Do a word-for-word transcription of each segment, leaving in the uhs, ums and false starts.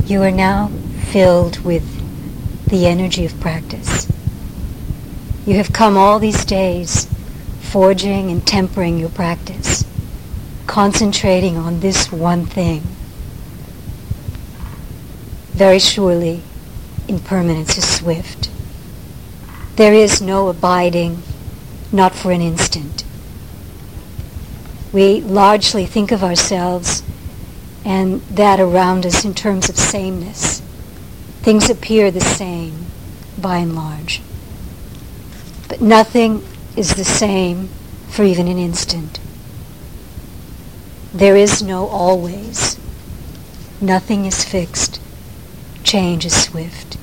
You are now filled with the energy of practice. You have come all these days forging and tempering your practice, concentrating on this one thing. Very surely, impermanence is swift. There is no abiding, not for an instant. We largely think of ourselves and that around us in terms of sameness. Things appear the same, by and large. But nothing is the same for even an instant. There is no always. Nothing is fixed. Change is swift.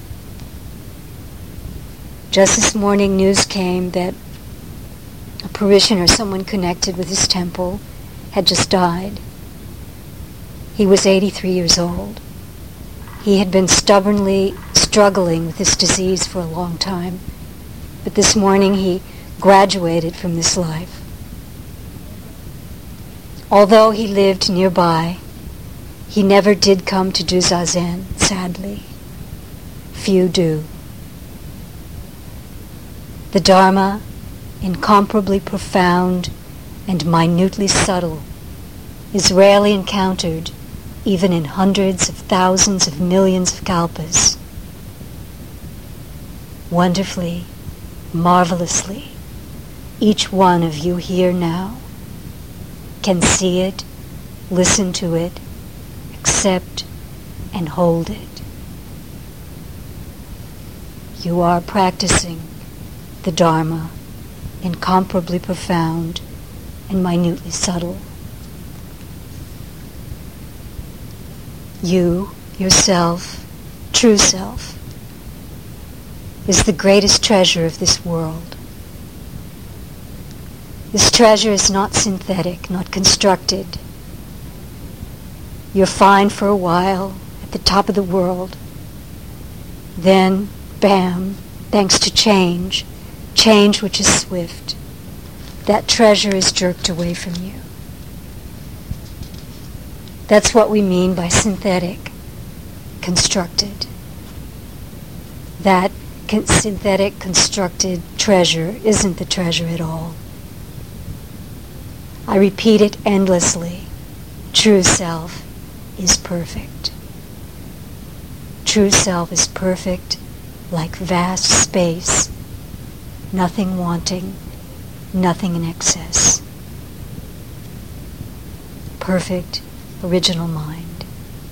Just this morning, news came that a parishioner, someone connected with his temple, had just died. He was eighty-three years old. He had been stubbornly struggling with this disease for a long time, but this morning he graduated from this life. Although he lived nearby, he never did come to do Zazen, sadly. Few do. The Dharma, incomparably profound and minutely subtle, is rarely encountered even in hundreds of thousands of millions of kalpas. Wonderfully, marvelously, each one of you here now can see it, listen to it, accept and hold it. You are practicing the Dharma, incomparably profound and minutely subtle. You, yourself, true self, is the greatest treasure of this world. This treasure is not synthetic, not constructed. You're fine for a while, at the top of the world. Then, bam, thanks to change, change which is swift, that treasure is jerked away from you. That's what we mean by synthetic, constructed. That con- synthetic, constructed treasure isn't the treasure at all. I repeat it endlessly. True self is perfect. True self is perfect, like vast space, nothing wanting, nothing in excess. Perfect, original mind.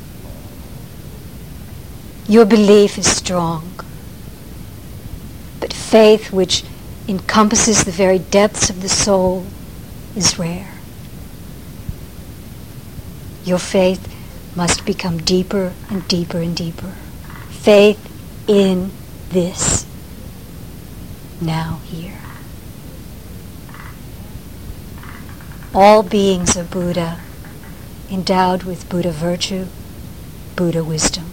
Your belief is strong, but faith which encompasses the very depths of the soul is rare. Your faith must become deeper and deeper and deeper. Faith in this, now here. All beings are Buddha, endowed with Buddha virtue, Buddha wisdom.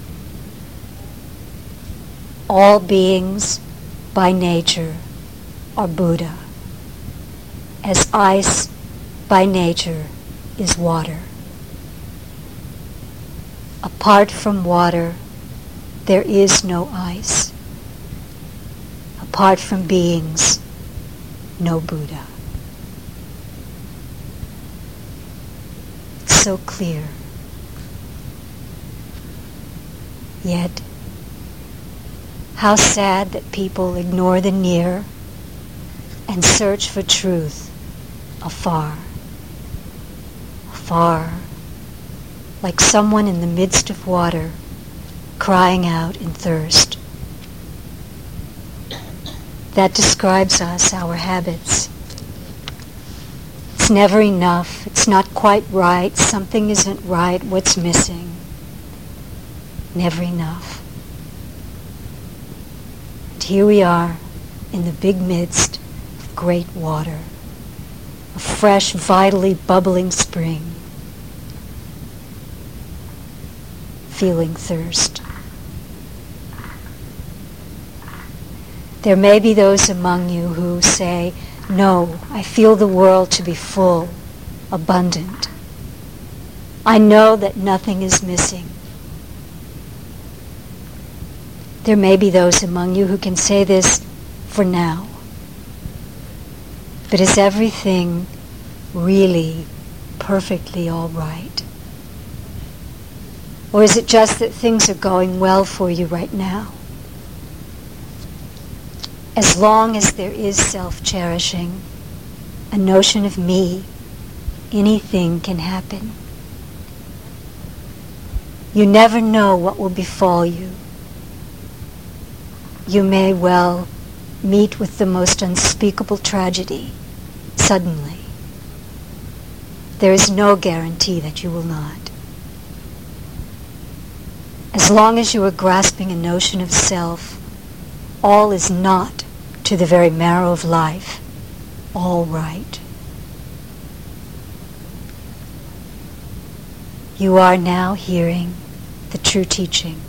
All beings, by nature, are Buddha, as ice, by nature, is water. Apart from water, there is no ice. Apart from beings, no Buddha. It's so clear. Yet, how sad that people ignore the near and search for truth afar. Afar, like someone in the midst of water, crying out in thirst. That describes us, our habits. It's never enough, it's not quite right, something isn't right, what's missing? Never enough. And here we are, in the big midst of great water, a fresh, vitally bubbling spring, feeling thirst. There may be those among you who say, no, I feel the world to be full, abundant. I know that nothing is missing. There may be those among you who can say this for now. But is everything really perfectly all right? Or is it just that things are going well for you right now? As long as there is self-cherishing, a notion of me, anything can happen. You never know what will befall you. You may well meet with the most unspeakable tragedy suddenly. There is no guarantee that you will not. As long as you are grasping a notion of self, all is not, to the very marrow of life, all right. You are now hearing the true teaching.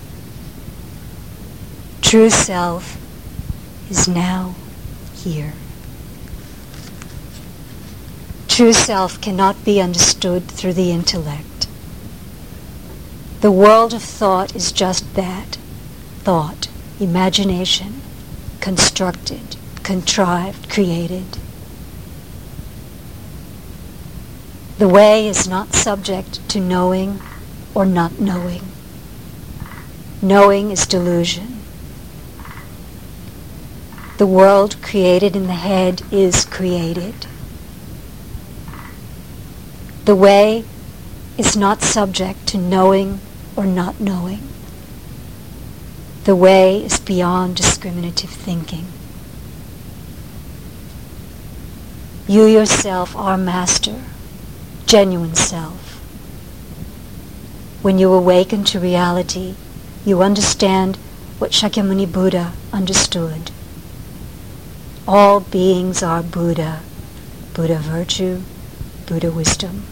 True self is now here. True self cannot be understood through the intellect. The world of thought is just that, thought, imagination, constructed, contrived, created. The way is not subject to knowing or not knowing. Knowing is delusion. The world created in the head is created. The way is not subject to knowing or not knowing. The way is beyond discriminative thinking. You yourself are master, genuine self. When you awaken to reality, you understand what Shakyamuni Buddha understood. All beings are Buddha, Buddha virtue, Buddha wisdom.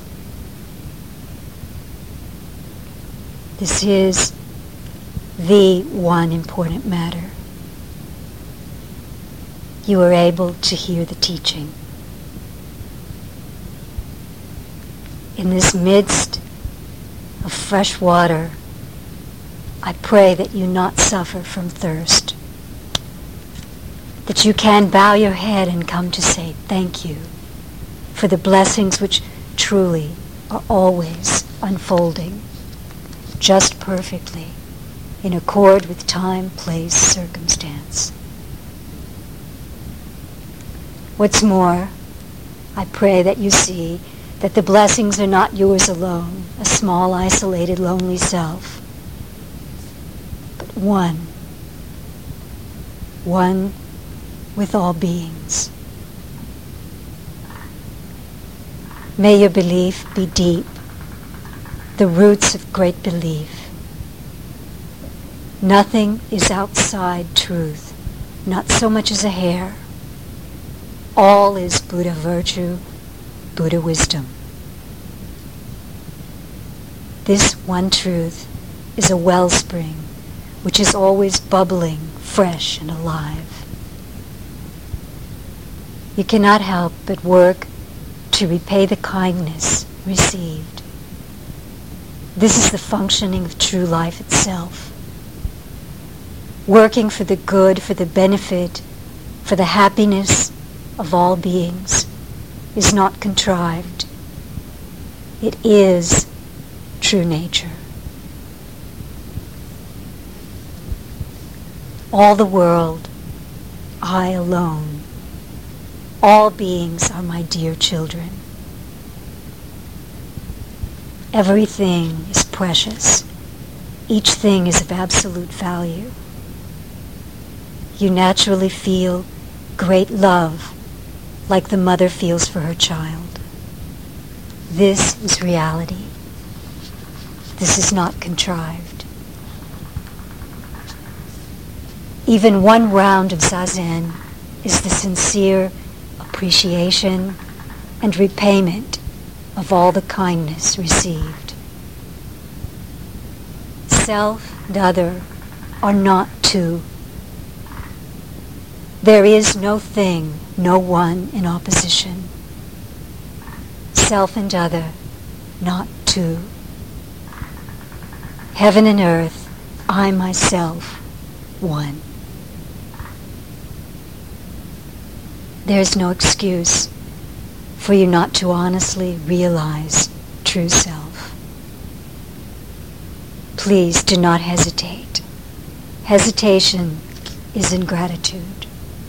This is the one important matter. You are able to hear the teaching. In this midst of fresh water, I pray that you not suffer from thirst, that you can bow your head and come to say thank you for the blessings which truly are always unfolding, just perfectly, in accord with time, place, circumstance. What's more, I pray that you see that the blessings are not yours alone, a small, isolated, lonely self, but one, one with all beings. May your belief be deep, the roots of great belief. Nothing is outside truth, not so much as a hair. All is Buddha virtue, Buddha wisdom. This one truth is a wellspring which is always bubbling, fresh and alive. You cannot help but work to repay the kindness received. This is the functioning of true life itself. Working for the good, for the benefit, for the happiness of all beings is not contrived. It is true nature. All the world, I alone. All beings are my dear children. Everything is precious. Each thing is of absolute value. You naturally feel great love, like the mother feels for her child. This is reality. This is not contrived. Even one round of Zazen is the sincere appreciation and repayment of all the kindness received. Self and other are not two. There is no thing, no one in opposition. Self and other, not two. Heaven and earth, I myself, one. There's no excuse for you not to honestly realize true self. Please do not hesitate. Hesitation is ingratitude.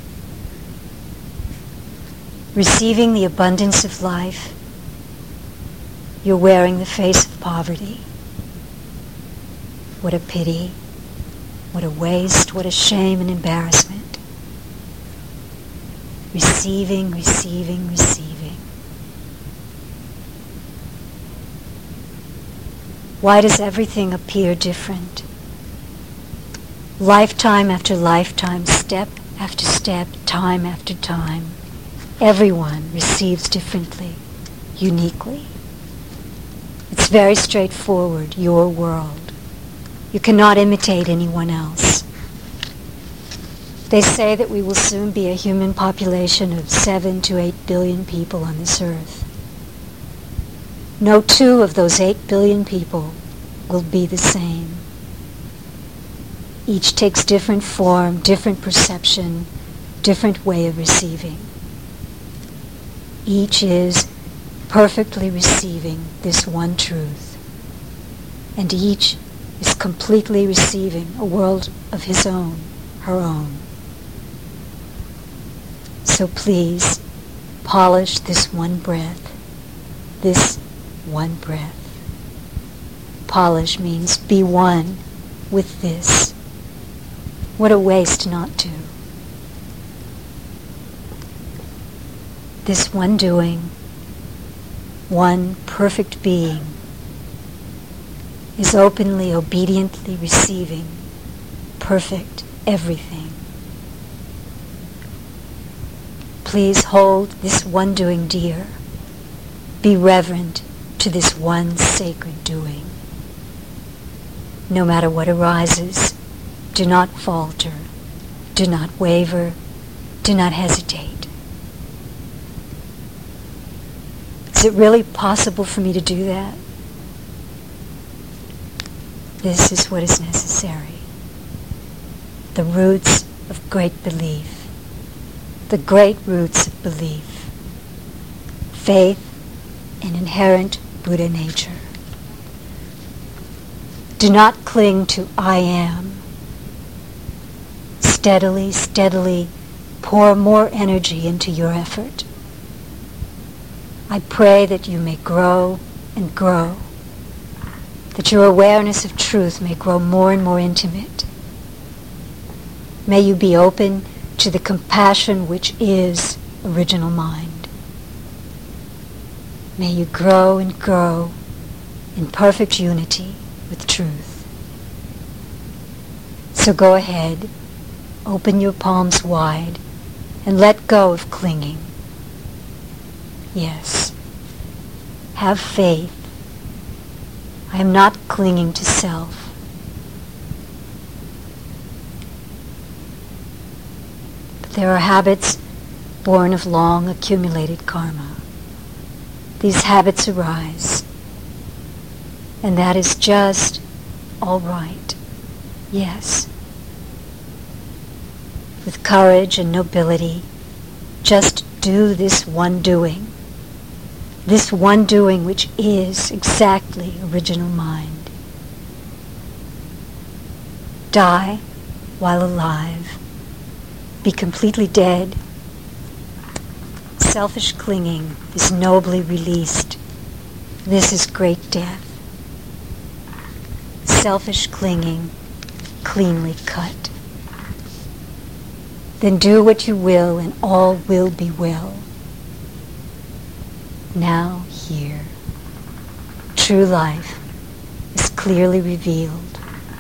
Receiving the abundance of life, you're wearing the face of poverty. What a pity, what a waste, what a shame and embarrassment. Receiving, receiving, receiving. Why does everything appear different? Lifetime after lifetime, step after step, time after time, everyone receives differently, uniquely. It's very straightforward, your world. You cannot imitate anyone else. They say that we will soon be a human population of seven to eight billion people on this earth. No two of those eight billion people will be the same. Each takes different form, different perception, different way of receiving. Each is perfectly receiving this one truth, and each is completely receiving a world of his own, her own. So please, polish this one breath, this one breath. Polish means be one with this. What a waste not to. This one doing, one perfect being, is openly, obediently receiving perfect everything. Please hold this one doing dear. Be reverent to this one sacred doing. No matter what arises, do not falter, do not waver, do not hesitate. Is it really possible for me to do that? This is what is necessary. The roots of great belief. The great roots of belief. Faith and inherent Buddha nature. Do not cling to I am. Steadily, steadily pour more energy into your effort. I pray that you may grow and grow, that your awareness of truth may grow more and more intimate. May you be open to the compassion which is original mind. May you grow and grow in perfect unity with truth. So go ahead, open your palms wide, and let go of clinging. Yes, have faith. I am not clinging to self. But there are habits born of long accumulated karma. These habits arise, and that is just all right. Yes. With courage and nobility, just do this one doing. This one doing which is exactly original mind. Die while alive. Be completely dead. Selfish clinging is nobly released. This is great death. Selfish clinging cleanly cut. Then do what you will, and all will be well. Now, here, true life is clearly revealed.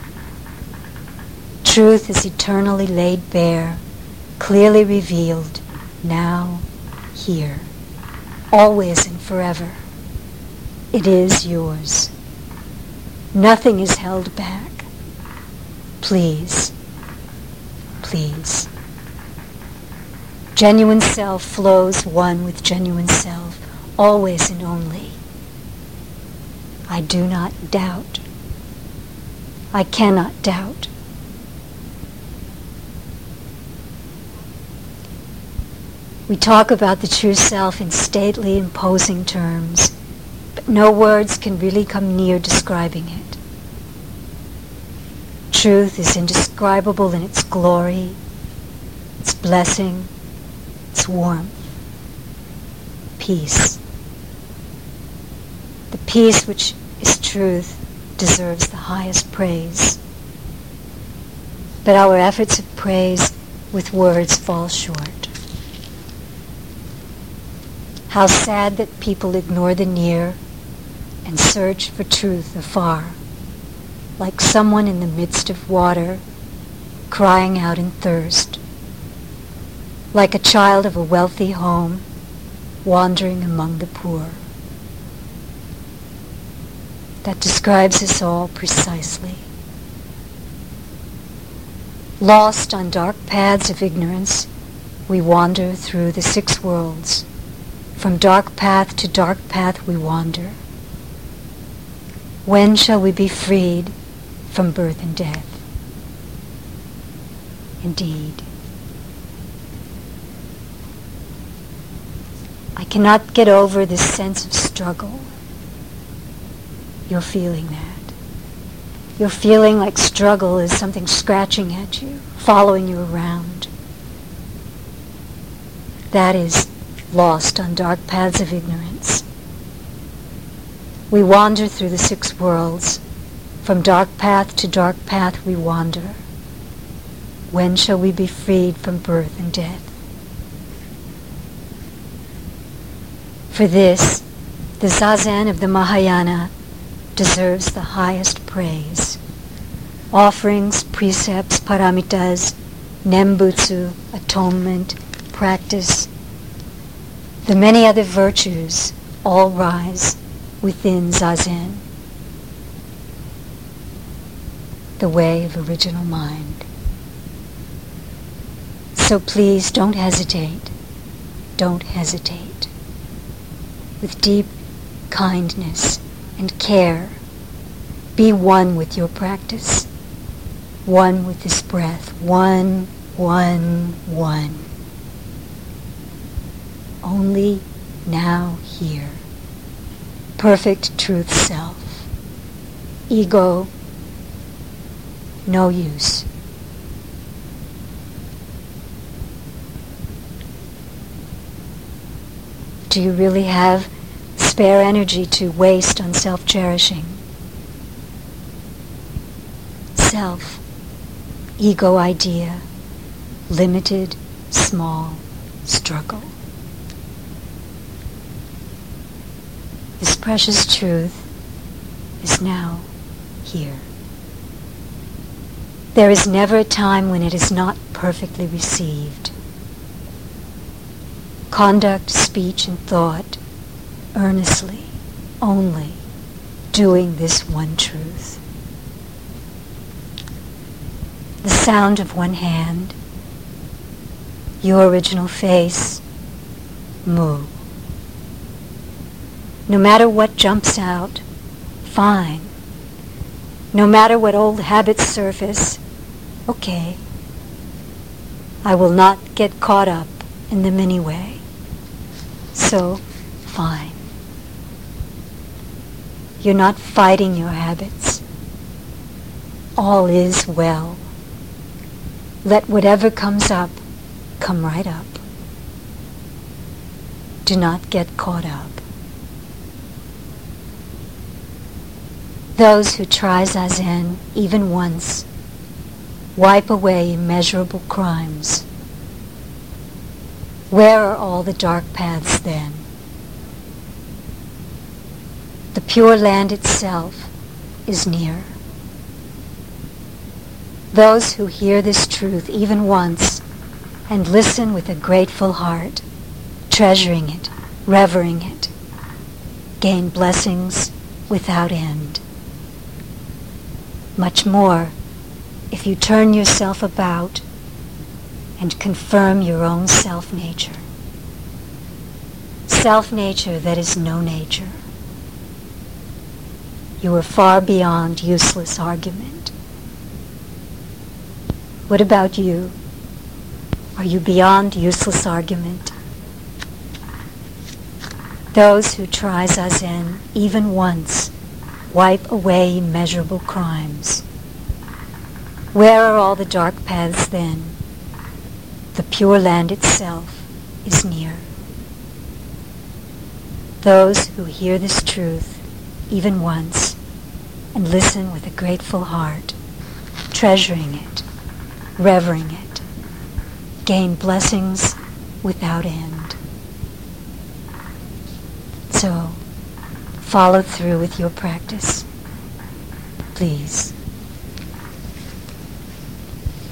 Truth is eternally laid bare, clearly revealed, now, here, always and forever. It is yours. Nothing is held back. Please, please. Genuine self flows one with genuine self, always and only. I do not doubt. I cannot doubt. We talk about the true self in stately, imposing terms, but no words can really come near describing it. Truth is indescribable in its glory, its blessing, its warmth, peace. The peace which is truth deserves the highest praise. But our efforts of praise with words fall short. How sad that people ignore the near and search for truth afar, like someone in the midst of water, crying out in thirst, like a child of a wealthy home, wandering among the poor. That describes us all precisely. Lost on dark paths of ignorance, we wander through the six worlds. From dark path to dark path we wander. When shall we be freed from birth and death? Indeed. I cannot get over this sense of struggle. You're feeling that. You're feeling like struggle is something scratching at you, following you around. That is lost on dark paths of ignorance. We wander through the six worlds. From dark path to dark path we wander. When shall we be freed from birth and death? For this, the Zazen of the Mahayana deserves the highest praise. Offerings, precepts, paramitas, nembutsu, atonement, practice, the many other virtues all rise within Zazen, the way of original mind. So please don't hesitate, don't hesitate. With deep kindness and care, be one with your practice, one with this breath, one, one, one. Only now here. Perfect truth self. Ego, no use. Do you really have spare energy to waste on self-cherishing? Self, ego idea, limited, small, struggle. This precious truth is now here. There is never a time when it is not perfectly received. Conduct, speech, and thought, earnestly, only, doing this one truth. The sound of one hand, your original face, mu. No matter what jumps out, fine. No matter what old habits surface, okay. I will not get caught up in the many way. So, fine. You're not fighting your habits. All is well. Let whatever comes up, come right up. Do not get caught up. Those who try Zazen even once wipe away immeasurable crimes. Where are all the dark paths then? The Pure Land itself is near. Those who hear this truth even once and listen with a grateful heart, treasuring it, revering it, gain blessings without end. Much more if you turn yourself about and confirm your own self-nature. Self-nature that is no nature. You are far beyond useless argument. What about you? Are you beyond useless argument? Those who try Zazen even once wipe away immeasurable crimes. Where are all the dark paths then? The Pure Land itself is near. Those who hear this truth even once and listen with a grateful heart, treasuring it, revering it, gain blessings without end. So, follow through with your practice, please.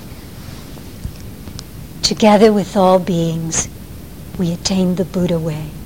Together with all beings, we attain the Buddha way.